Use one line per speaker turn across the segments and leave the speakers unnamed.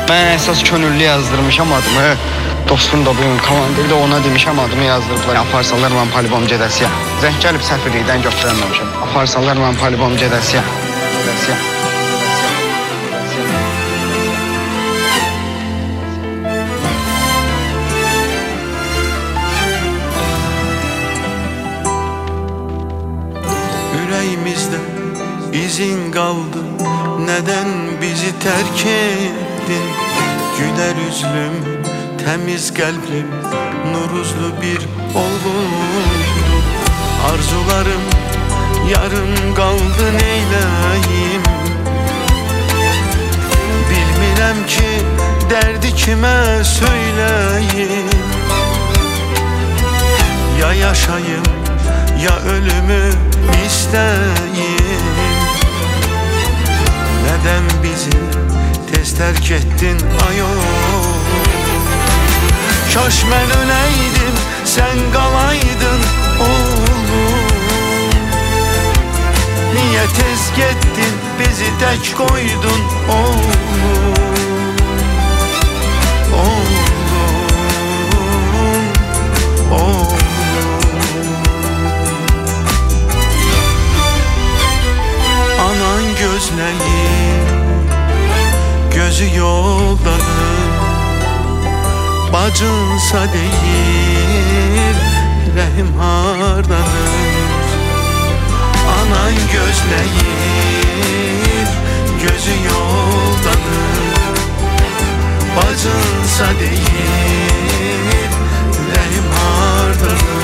Ben əsas könüllü yazdırmışam adımı. Dostum da bugün komandirdə ona demişəm adımı yazdırıblar. Aparsalar mən polibom gedəsiyə. Zəng gəlib səfirlikdən götürəməmişəm. Aparsalar mən polibom gedəsiyə.
Yüreğimizde izin kaldı. Neden bizi terk ettin? Güler yüzlüm, temiz kalplim, nuruzlu bir oğlumdu. Arzularım yarım kaldı, neyleyim? Bilmirəm ki derdi kime söyleyeyim. Ya yaşayım ya ölümü isteyim. Neden bizi tez terk ettin ayol? Kaş ben öleydim, sen kalaydın oğlum. Niye tez gittin, bizi tek koydun oğlum? Anan gözleri, gözü yoldadır. Bacınsa değil, rəhim hardadır? Anan gözləyir, gözü yoldadır. Bacınsa değil, rəhim hardadır?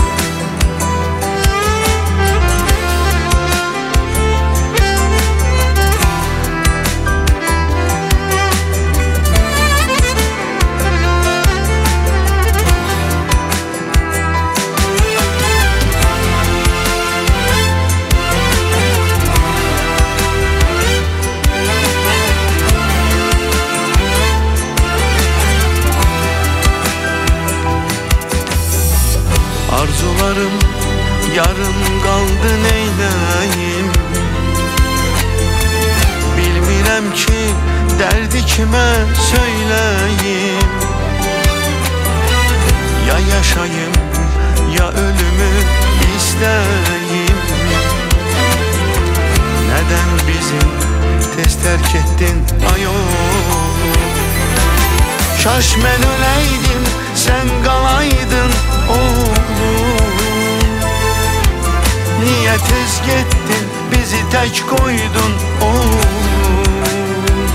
Arzularım yarım kaldı, neyleyim? Bilmirəm ki derdi kime söyleyeyim. Ya yaşayım ya ölümü isteyeyim. Neden bizi tez terk ettin ayol? Kaş ben öleydim, sen kalaydın oğlum. Niye tez gittin, bizi tek koydun oğlum?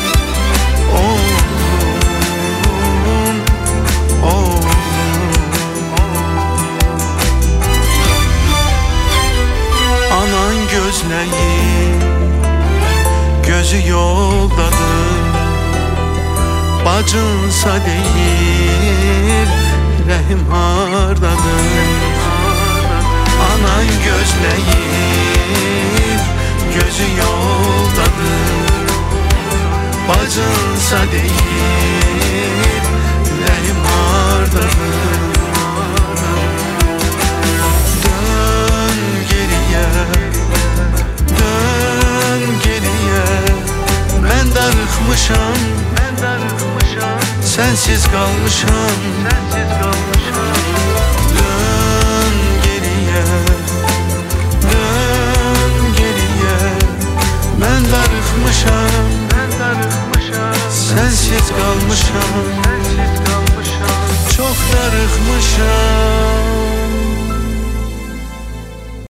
Anan gözləyir, gözü yoldadır. Bacınsa değil, rəhim hardadır? Anan gözləyir, gözü yoldadır. Bacınsa değil, rəhim hardadır? Dön geriye, dön geriye. Ben darıxmışam, sensiz kalmışam. Dön geriye, dön geriye. Ben darıxmışam, sensiz kalmışam. Çok darıxmışam.